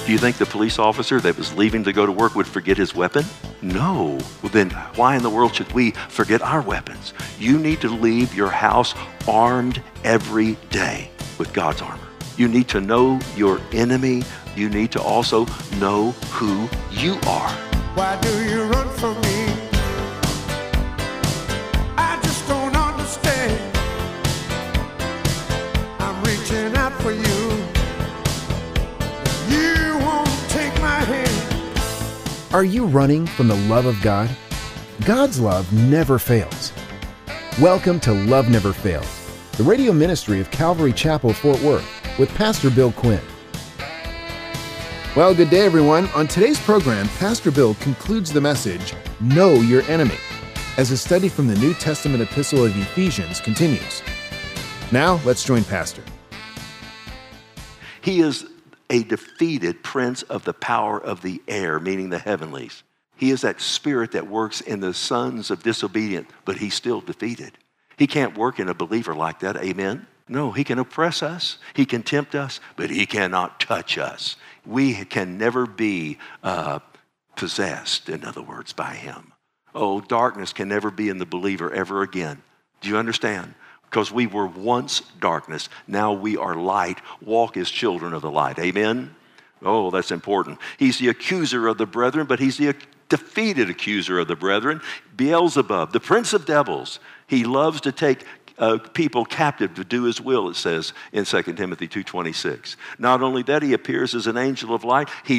Do you think the police officer that was leaving to go to work would forget his weapon? No. Well, then why in the world should we forget our weapons? You need to leave your house armed every day with God's armor. You need to know your enemy. You need to also know who you are. Why do you run from me? I just don't understand. I'm reaching out for you. You won't take my hand. Are you running from the love of God? God's love never fails. Welcome to Love Never Fails, the radio ministry of Calvary Chapel, Fort Worth, with Pastor Bill Quinn. Well, good day, everyone. On today's program, Pastor Bill concludes the message, Know Your Enemy, as a study from the New Testament epistle of Ephesians continues. Now, let's join Pastor. He is a defeated prince of the power of the air, meaning the heavenlies. He is that spirit that works in the sons of disobedience, but he's still defeated. He can't work in a believer like that, amen? No, he can oppress us, he can tempt us, but he cannot touch us. We can never be possessed, in other words, by him. Oh, darkness can never be in the believer ever again. Do you understand? Because we were once darkness, now we are light. Walk as children of the light, amen? Oh, that's important. He's the accuser of the brethren, but he's the defeated accuser of the brethren. Beelzebub, the prince of devils. He loves to take people captive to do his will, it says in 2 Timothy 2:26. Not only that, he appears as an angel of light. He's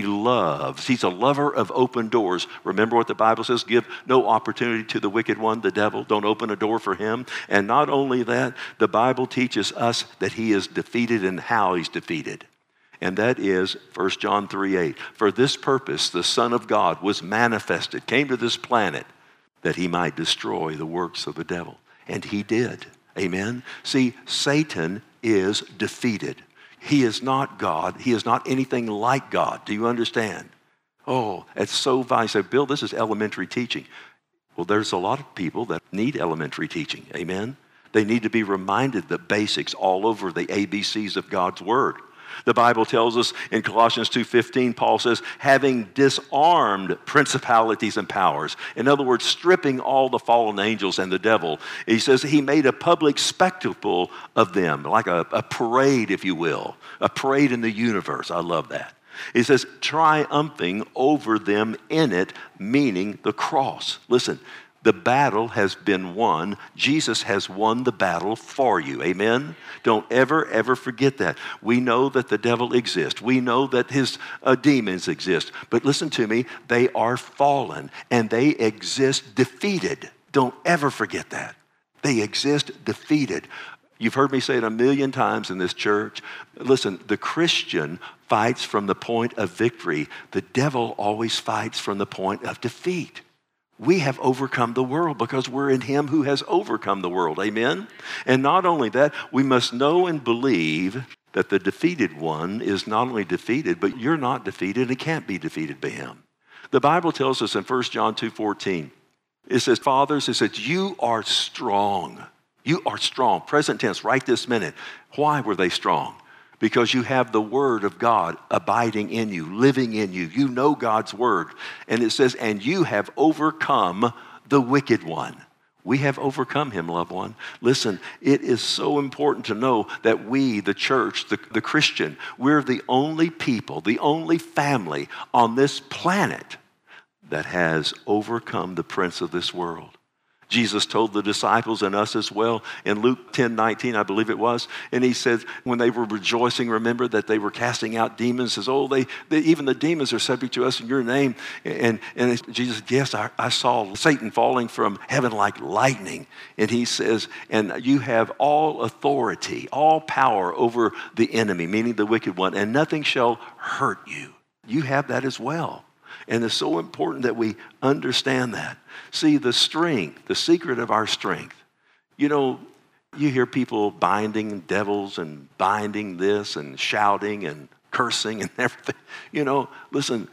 a lover of open doors. Remember what the Bible says, give no opportunity to the wicked one, the devil. Don't open a door for him. And not only that, the Bible teaches us that he is defeated and how he's defeated. And that is 1 John 3:8. For this purpose, the Son of God was manifested, came to this planet, that he might destroy the works of the devil. And he did. Amen? See, Satan is defeated. He is not God. He is not anything like God. Do you understand? Oh, it's so vital. You say, Bill, this is elementary teaching. Well, there's a lot of people that need elementary teaching. Amen? They need to be reminded the basics all over the ABCs of God's Word. The Bible tells us in Colossians 2:15, Paul says, having disarmed principalities and powers. In other words, stripping all the fallen angels and the devil. He says he made a public spectacle of them, like a parade, if you will, a parade in the universe. I love that. He says, triumphing over them in it, meaning the cross. Listen, the battle has been won. Jesus has won the battle for you. Amen? Don't ever forget that. We know that the devil exists. We know that his demons exist. But listen to me, they are fallen and they exist defeated. Don't ever forget that. They exist defeated. You've heard me say it a million times in this church. Listen, the Christian fights from the point of victory. The devil always fights from the point of defeat. We have overcome the world because we're in him who has overcome the world. Amen? And not only that, we must know and believe that the defeated one is not only defeated, but you're not defeated and can't be defeated by him. The Bible tells us in 1 John 2:14, it says, fathers, it says, you are strong. You are strong. Present tense, right this minute. Why were they strong? Because you have the Word of God abiding in you, living in you. You know God's Word. And it says, and you have overcome the wicked one. We have overcome him, loved one. Listen, it is so important to know that we, the church, the Christian, we're the only people, the only family on this planet that has overcome the prince of this world. Jesus told the disciples and us as well in Luke 10:19, I believe it was. And he said, when they were rejoicing, remember that they were casting out demons. Says, even the demons are subject to us in your name. And Jesus said, yes, I saw Satan falling from heaven like lightning. And he says, and you have all authority, all power over the enemy, meaning the wicked one, and nothing shall hurt you. You have that as well. And it's so important that we understand that. See, the strength, the secret of our strength. You know, you hear people binding devils and binding this and shouting and cursing and everything. You know, listen,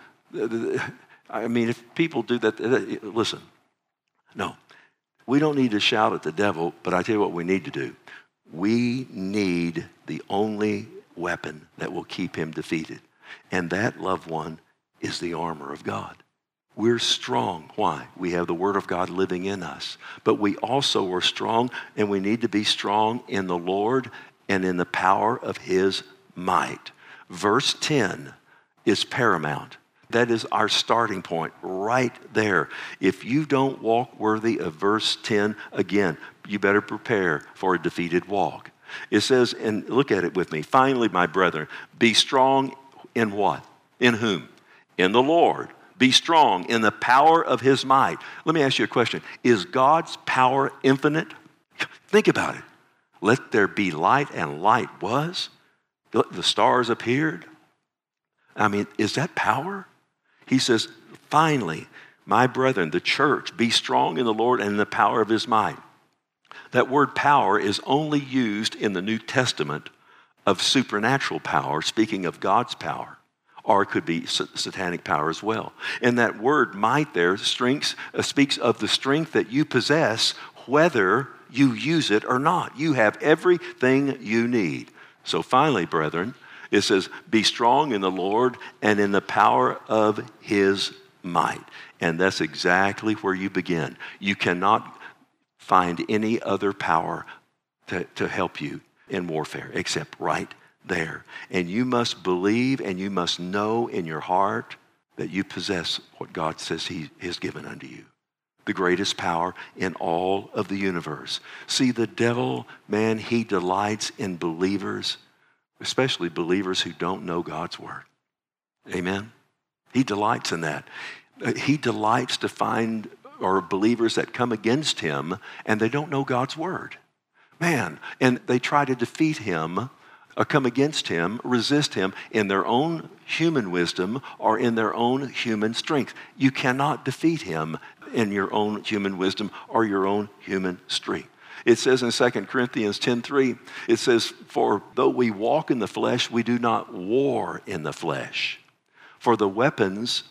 I mean, if people do that, listen, no. We don't need to shout at the devil, but I tell you what we need to do. We need the only weapon that will keep him defeated. And that, loved one, is the armor of God. We're strong. Why? We have the Word of God living in us. But we also are strong, and we need to be strong in the Lord and in the power of His might. Verse 10 is paramount. That is our starting point right there. If you don't walk worthy of verse 10, again, you better prepare for a defeated walk. It says, and look at it with me, finally, my brethren, be strong in what? In whom? In the Lord. Be strong in the power of His might. Let me ask you a question. Is God's power infinite? Think about it. Let there be light, and light was. The stars appeared. I mean, is that power? He says, finally, my brethren, the church, be strong in the Lord and in the power of His might. That word power is only used in the New Testament of supernatural power, speaking of God's power, or it could be satanic power as well. And that word might there speaks of the strength that you possess, whether you use it or not. You have everything you need. So finally, brethren, it says, be strong in the Lord and in the power of His might. And that's exactly where you begin. You cannot find any other power to help you in warfare except right there. And you must believe and you must know in your heart that you possess what God says He has given unto you. The greatest power in all of the universe. See, the devil, man, he delights in believers, especially believers who don't know God's word. Amen? He delights in that. He delights to find believers that come against him and they don't know God's word. Man, and they try to defeat him or come against him, resist him in their own human wisdom or in their own human strength. You cannot defeat him in your own human wisdom or your own human strength. It says in 2 Corinthians 10:3, it says, for though we walk in the flesh, we do not war in the flesh. For the weapons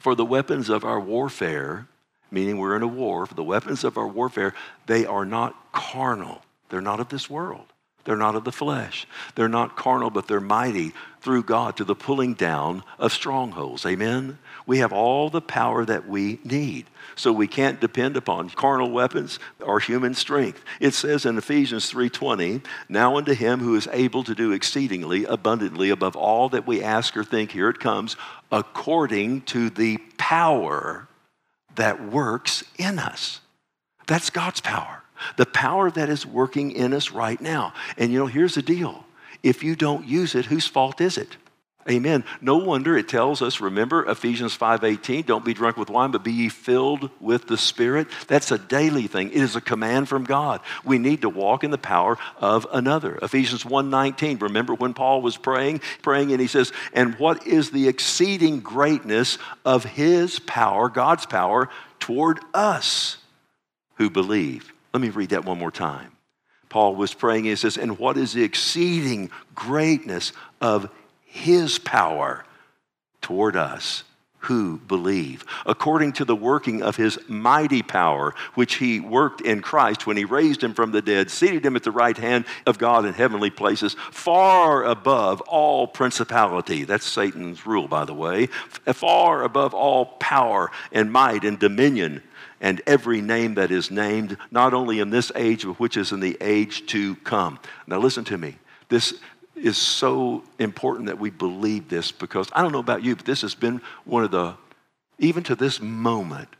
of our warfare, meaning we're in a war, for the weapons of our warfare, they are not carnal. They're not of this world. They're not of the flesh. They're not carnal, but they're mighty through God to the pulling down of strongholds. Amen? We have all the power that we need. So we can't depend upon carnal weapons or human strength. It says in Ephesians 3:20, now unto Him who is able to do exceedingly abundantly above all that we ask or think, here it comes, according to the power that works in us. That's God's power. The power that is working in us right now. And here's the deal. If you don't use it, whose fault is it? Amen. No wonder it tells us, remember Ephesians 5:18, don't be drunk with wine, but be ye filled with the Spirit. That's a daily thing. It is a command from God. We need to walk in the power of another. Ephesians 1:19, remember when Paul was praying and he says, and what is the exceeding greatness of His power, God's power, toward us who believe? Let me read that one more time. Paul was praying, he says, and what is the exceeding greatness of His power toward us who believe, according to the working of His mighty power, which He worked in Christ when He raised Him from the dead, seated Him at the right hand of God in heavenly places, far above all principality. That's Satan's rule, by the way. Far above all power and might and dominion and every name that is named, not only in this age, but which is in the age to come. Now listen to me. This is so important that we believe this, because I don't know about you, but this has been one of the, even to this moment,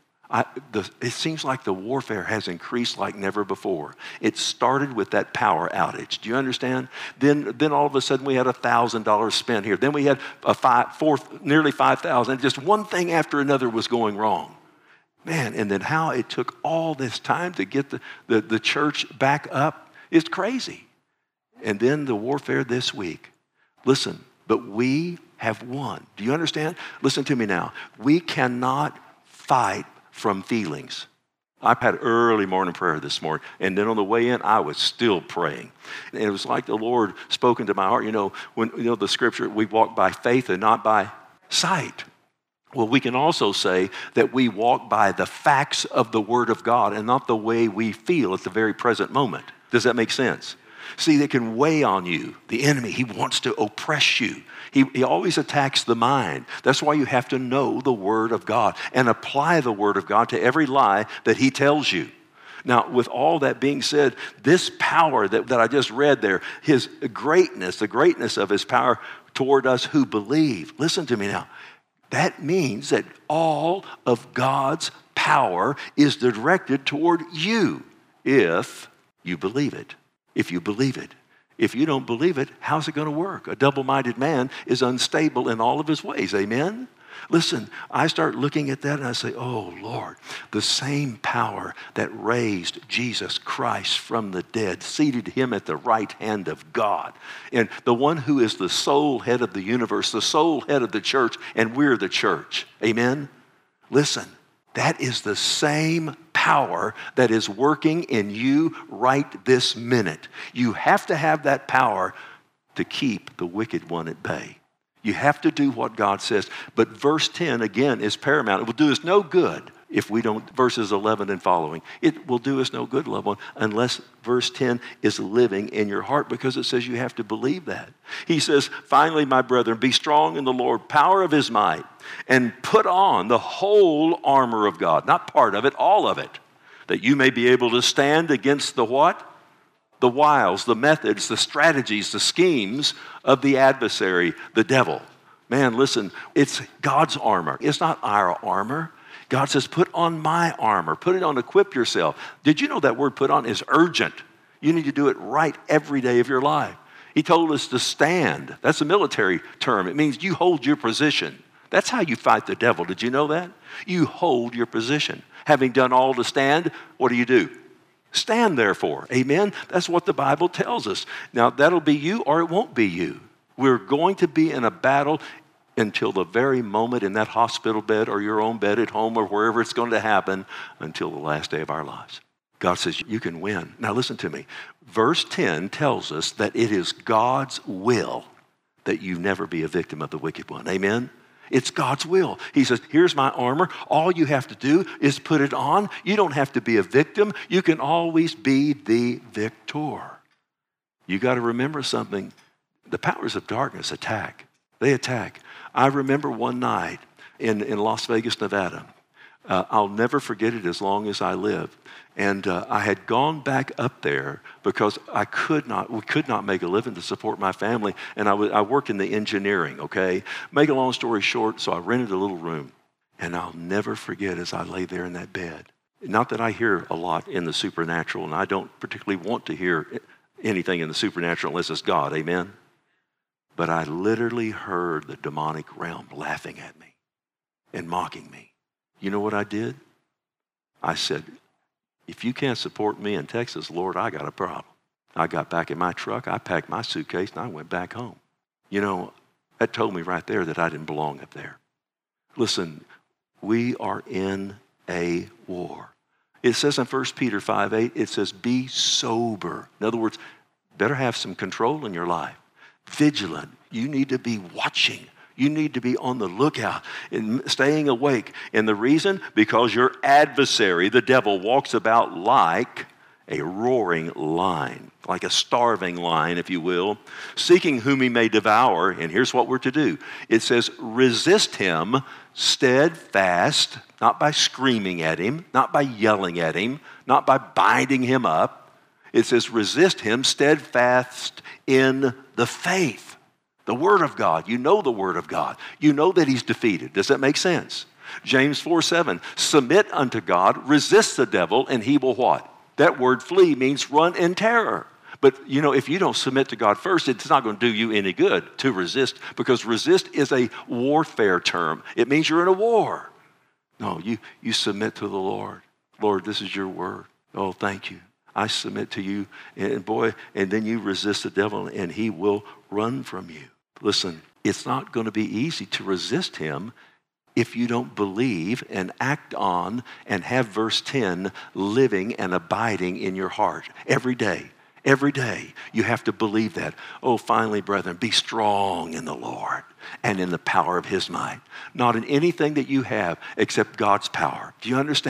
it seems like the warfare has increased like never before. It started with that power outage. Do you understand? Then all of a sudden we had $1,000 spent here. Then we had nearly 5,000. Just one thing after another was going wrong. Man, and then how it took all this time to get the church back up is crazy. And then the warfare this week. Listen, but we have won. Do you understand? Listen to me now. We cannot fight from feelings. I've had early morning prayer this morning, and then on the way in, I was still praying. And it was like the Lord spoke into my heart. When the scripture, we walk by faith and not by sight. Well, we can also say that we walk by the facts of the Word of God and not the way we feel at the very present moment. Does that make sense? See, they can weigh on you. The enemy, he wants to oppress you. He always attacks the mind. That's why you have to know the Word of God and apply the Word of God to every lie that he tells you. Now, with all that being said, this power that I just read there, his greatness, the greatness of his power toward us who believe. Listen to me now. That means that all of God's power is directed toward you if you believe it. If you believe it. If you don't believe it, how's it going to work? A double-minded man is unstable in all of his ways. Amen? Listen, I start looking at that and I say, oh, Lord, the same power that raised Jesus Christ from the dead, seated him at the right hand of God, and the one who is the sole head of the universe, the sole head of the church, and we're the church. Amen? Listen, that is the same power that is working in you right this minute. You have to have that power to keep the wicked one at bay. You have to do what God says. But verse 10, again, is paramount. It will do us no good if we don't, verses 11 and following. It will do us no good, loved one, unless verse 10 is living in your heart, because it says you have to believe that. He says, finally, my brethren, be strong in the Lord, power of his might, and put on the whole armor of God. Not part of it, all of it. That you may be able to stand against the what? The wiles, the methods, the strategies, the schemes of the adversary, the devil. Man, listen, it's God's armor. It's not our armor. God says, put on my armor. Put it on, equip yourself. Did you know that word put on is urgent? You need to do it right every day of your life. He told us to stand. That's a military term. It means you hold your position. That's how you fight the devil. Did you know that? You hold your position. Having done all to stand, what do? Stand therefore. Amen? That's what the Bible tells us. Now, that'll be you or it won't be you. We're going to be in a battle until the very moment in that hospital bed or your own bed at home or wherever it's going to happen until the last day of our lives. God says you can win. Now, listen to me. Verse 10 tells us that it is God's will that you never be a victim of the wicked one. Amen? It's God's will. He says, here's my armor. All you have to do is put it on. You don't have to be a victim. You can always be the victor. You got to remember something. The powers of darkness attack. They attack. I remember one night in Las Vegas, Nevada. I'll never forget it as long as I live. And I had gone back up there because we could not make a living to support my family. And I work in the engineering, okay? Make a long story short, so I rented a little room. And I'll never forget as I lay there in that bed. Not that I hear a lot in the supernatural, and I don't particularly want to hear anything in the supernatural unless it's God, amen? But I literally heard the demonic realm laughing at me and mocking me. You know what I did? I said, if you can't support me in Texas, Lord, I got a problem. I got back in my truck, I packed my suitcase, and I went back home. You know, that told me right there that I didn't belong up there. Listen, we are in a war. It says in 1 Peter 5:8, it says, be sober. In other words, better have some control in your life. Vigilant. You need to be watching. You need to be on the lookout and staying awake. And the reason? Because your adversary, the devil, walks about like a roaring lion, like a starving lion, if you will, seeking whom he may devour. And here's what we're to do. It says, resist him steadfast, not by screaming at him, not by yelling at him, not by binding him up. It says, resist him steadfast in the faith. The Word of God. You know the Word of God. You know that he's defeated. Does that make sense? James 4:7, submit unto God, resist the devil, and he will what? That word flee means run in terror. But, you know, if you don't submit to God first, it's not going to do you any good to resist, because resist is a warfare term. It means you're in a war. No, you submit to the Lord. Lord, this is your word. Oh, thank you. I submit to you, and boy, and then you resist the devil, and he will run from you. Listen, it's not going to be easy to resist him if you don't believe and act on and have verse 10 living and abiding in your heart every day. Every day you have to believe that. Oh, finally, brethren, be strong in the Lord and in the power of his might. Not in anything that you have except God's power. Do you understand?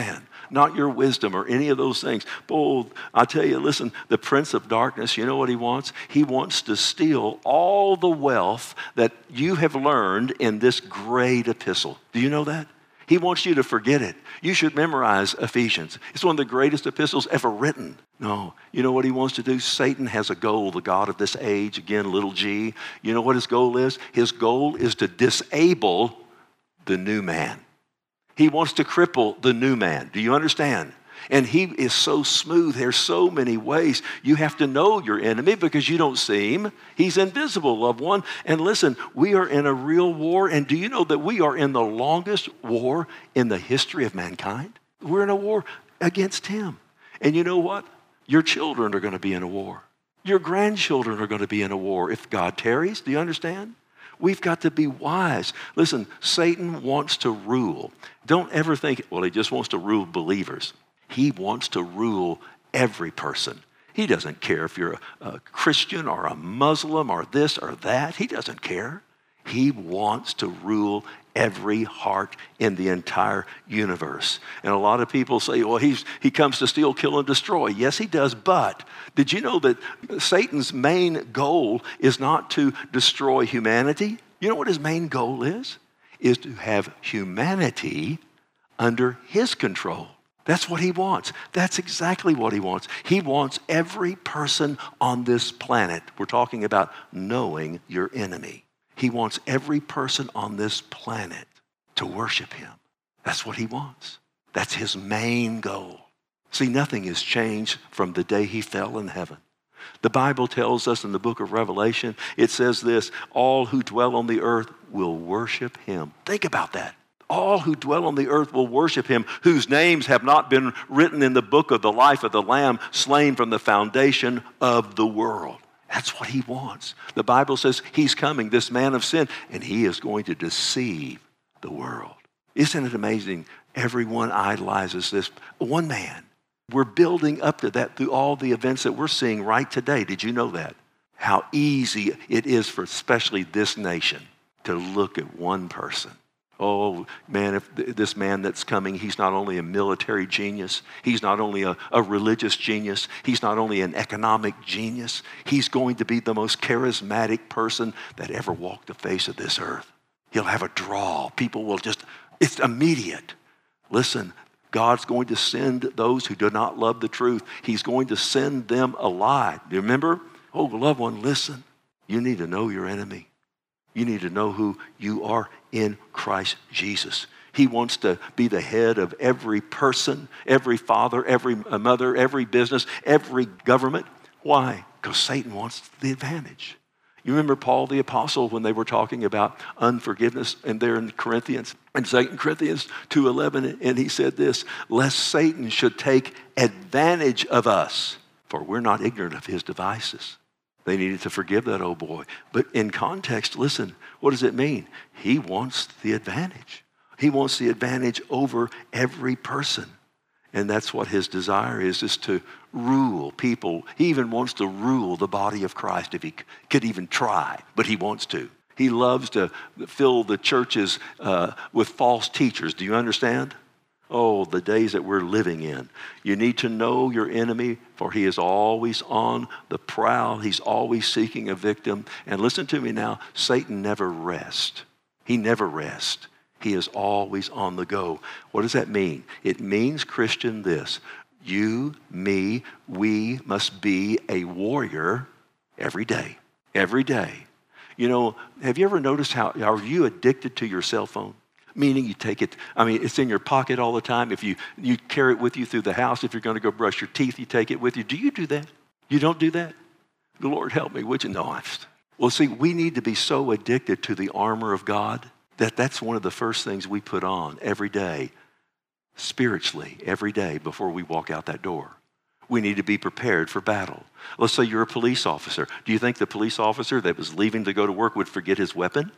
not your wisdom or any of those things. Boy, I tell you, listen, the prince of darkness, you know what he wants? He wants to steal all the wealth that you have learned in this great epistle. Do you know that? He wants you to forget it. You should memorize Ephesians. It's one of the greatest epistles ever written. No, you know what he wants to do? Satan has a goal, the god of this age, again, little g. You know what his goal is? His goal is to disable the new man. He wants to cripple the new man. Do you understand? And he is so smooth. There's so many ways. You have to know your enemy because you don't see him. He's invisible, loved one. And listen, we are in a real war. And do you know that we are in the longest war in the history of mankind? We're in a war against him. And you know what? Your children are going to be in a war. Your grandchildren are going to be in a war if God tarries. Do you understand? We've got to be wise. Listen, Satan wants to rule. Don't ever think, well, he just wants to rule believers. He wants to rule every person. He doesn't care if you're a Christian or a Muslim or this or that. He doesn't care. He wants to rule every heart in the entire universe. And a lot of people say, well, he comes to steal, kill, and destroy. Yes, he does. But did you know that Satan's main goal is not to destroy humanity? You know what his main goal is? Is to have humanity under his control. That's what he wants. That's exactly what he wants. He wants every person on this planet. We're talking about knowing your enemy. He wants every person on this planet to worship him. That's what he wants. That's his main goal. See, nothing has changed from the day he fell in heaven. The Bible tells us in the book of Revelation, it says this, all who dwell on the earth will worship him. Think about that. All who dwell on the earth will worship him, whose names have not been written in the book of the life of the Lamb, slain from the foundation of the world. That's what he wants. The Bible says he's coming, this man of sin, and he is going to deceive the world. Isn't it amazing? Everyone idolizes this one man. We're building up to that through all the events that we're seeing right today. Did you know that? How easy it is for especially this nation to look at one person. Oh, man, if this man that's coming, he's not only a military genius, he's not only a religious genius, he's not only an economic genius, he's going to be the most charismatic person that ever walked the face of this earth. He'll have a draw. People will just, it's immediate. Listen, God's going to send those who do not love the truth. He's going to send them a lie. Do you remember? Oh, loved one, listen. You need to know your enemy. You need to know who you are in Christ Jesus. He wants to be the head of every person, every father, every mother, every business, every government. Why? Because Satan wants the advantage. You remember Paul the Apostle when they were talking about unforgiveness and there in Corinthians, in 2 Corinthians 2:11, and he said this, lest Satan should take advantage of us, for we're not ignorant of his devices. They needed to forgive that old boy. But in context, listen, what does it mean? He wants the advantage. He wants the advantage over every person. And that's what his desire is to rule people. He even wants to rule the body of Christ if he could even try, but he wants to. He loves to fill the churches with false teachers. Do you understand? Oh, the days that we're living in. You need to know your enemy, for he is always on the prowl. He's always seeking a victim. And listen to me now, Satan never rests. He never rests. He is always on the go. What does that mean? It means, Christian, this. You, me, we must be a warrior every day. Every day. You know, have you ever noticed how are you addicted to your cell phone? Meaning you take it, it's in your pocket all the time. If you carry it with you through the house, if you're going to go brush your teeth, you take it with you. Do you do that? You don't do that? The Lord help me, would you? No, well, see, we need to be so addicted to the armor of God that's one of the first things we put on every day, spiritually, every day before we walk out that door. We need to be prepared for battle. Let's say you're a police officer. Do you think the police officer that was leaving to go to work would forget his weapon?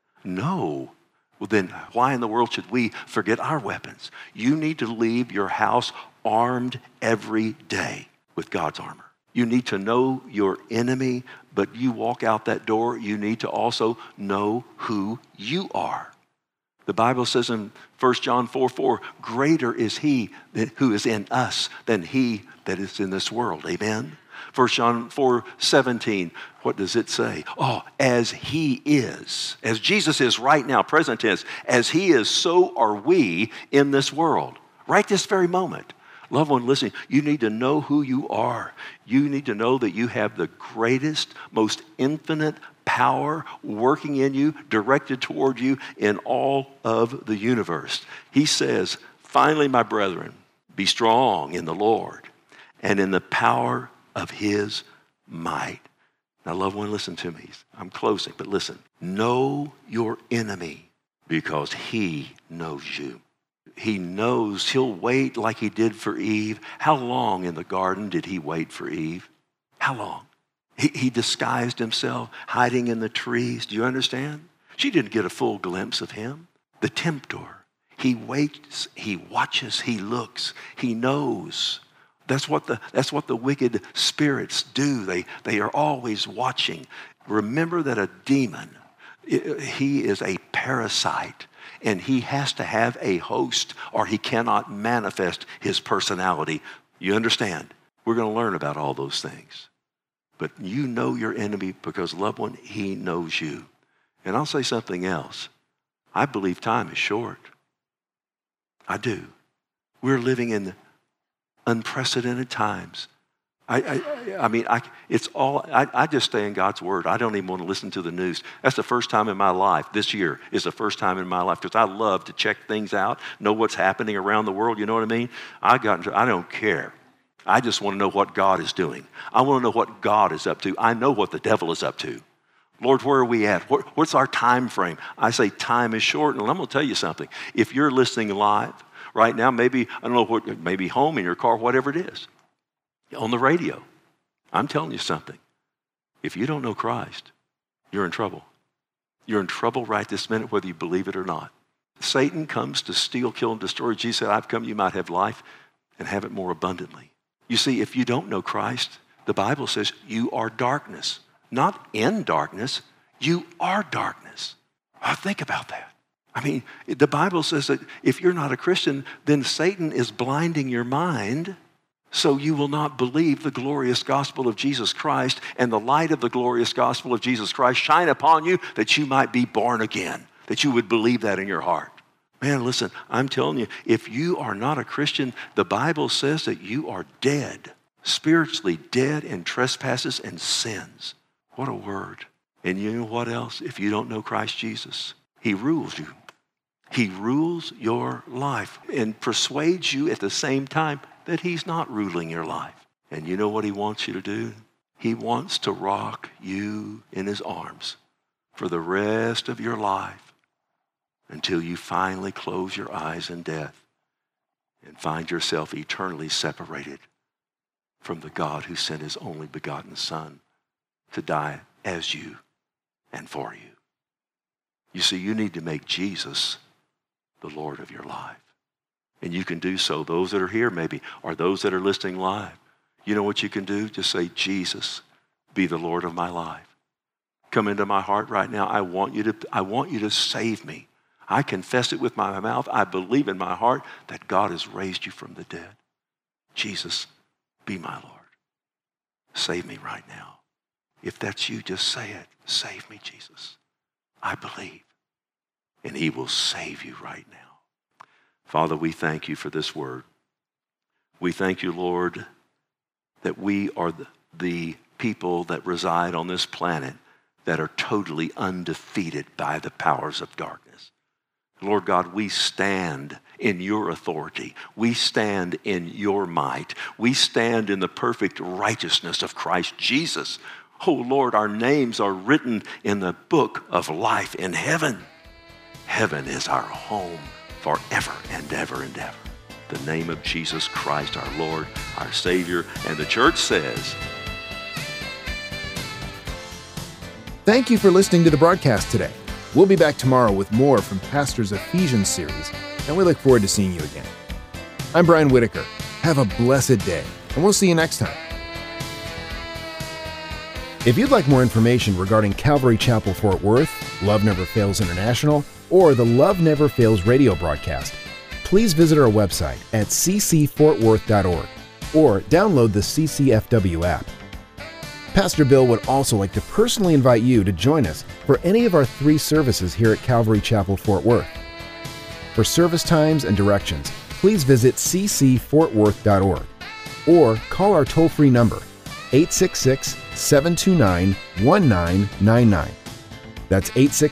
No. Well, then why in the world should we forget our weapons? You need to leave your house armed every day with God's armor. You need to know your enemy, but you walk out that door, you need to also know who you are. The Bible says in 1 John 4:4, greater is he who is in us than he that is in this world. Amen? 1 John 4:17, what does it say? Oh, as he is, as Jesus is right now, present tense, as he is, so are we in this world. Right this very moment. Loved one, listen, you need to know who you are. You need to know that you have the greatest, most infinite power working in you, directed toward you in all of the universe. He says, finally, my brethren, be strong in the Lord and in the power of his might. Now, loved one, listen to me. I'm closing, but listen. Know your enemy because he knows you. He knows. He'll wait like he did for Eve. How long in the garden did he wait for Eve? How long? He disguised himself, hiding in the trees. Do you understand? She didn't get a full glimpse of him. The tempter. He waits, he watches, he looks, he knows. That's what the wicked spirits do. They are always watching. Remember that a demon, he is a parasite, and he has to have a host or he cannot manifest his personality. You understand? We're going to learn about all those things. But you know your enemy because, loved one, he knows you. And I'll say something else. I believe time is short. I do. We're living in unprecedented times. I just stay in God's word. I don't even want to listen to the news. That's the first time in my life. This year is the first time in my life because I love to check things out, know what's happening around the world. You know what I mean? I don't care. I just want to know what God is doing. I want to know what God is up to. I know what the devil is up to. Lord, where are we at? What's our time frame? I say time is short, and I'm going to tell you something. If you're listening live right now, maybe, I don't know, maybe home, in your car, whatever it is, on the radio, I'm telling you something. If you don't know Christ, you're in trouble. You're in trouble right this minute, whether you believe it or not. Satan comes to steal, kill, and destroy. Jesus said, I've come you might have life and have it more abundantly. You see, if you don't know Christ, the Bible says you are darkness. Not in darkness, you are darkness. Oh, think about that. I mean, the Bible says that if you're not a Christian, then Satan is blinding your mind so you will not believe the glorious gospel of Jesus Christ, and the light of the glorious gospel of Jesus Christ shine upon you that you might be born again, that you would believe that in your heart. Man, listen, I'm telling you, if you are not a Christian, the Bible says that you are dead, spiritually dead in trespasses and sins. What a word. And you know what else? If you don't know Christ Jesus, he rules you. He rules your life and persuades you at the same time that he's not ruling your life. And you know what he wants you to do? He wants to rock you in his arms for the rest of your life, until you finally close your eyes in death and find yourself eternally separated from the God who sent his only begotten Son to die as you and for you. You see, you need to make Jesus the Lord of your life. And you can do so. Those that are here maybe, or those that are listening live, you know what you can do? Just say, Jesus, be the Lord of my life. Come into my heart right now. I want you to save me. I confess it with my mouth. I believe in my heart that God has raised you from the dead. Jesus, be my Lord. Save me right now. If that's you, just say it. Save me, Jesus. I believe. And he will save you right now. Father, we thank you for this word. We thank you, Lord, that we are the people that reside on this planet that are totally undefeated by the powers of darkness. Lord God, we stand in your authority. We stand in your might. We stand in the perfect righteousness of Christ Jesus. Oh Lord, our names are written in the book of life in heaven. Heaven is our home forever and ever and ever. The name of Jesus Christ, our Lord, our Savior, and the church says, thank you for listening to the broadcast today. We'll be back tomorrow with more from Pastor's Ephesians series, and we look forward to seeing you again. I'm Brian Whitaker. Have a blessed day, and we'll see you next time. If you'd like more information regarding Calvary Chapel Fort Worth, Love Never Fails International, or the Love Never Fails radio broadcast, please visit our website at ccfortworth.org or download the CCFW app. Pastor Bill would also like to personally invite you to join us for any of our 3 services here at Calvary Chapel, Fort Worth. For service times and directions, please visit ccfortworth.org or call our toll-free number, 866-729-1999. That's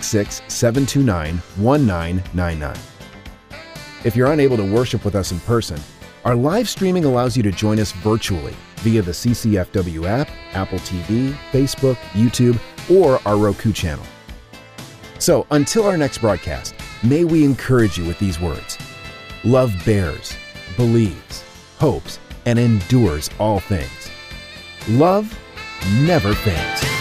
866-729-1999. If you're unable to worship with us in person, our live streaming allows you to join us virtually via the CCFW app, Apple TV, Facebook, YouTube, or our Roku channel. So until our next broadcast, may we encourage you with these words. Love bears, believes, hopes, and endures all things. Love never fails.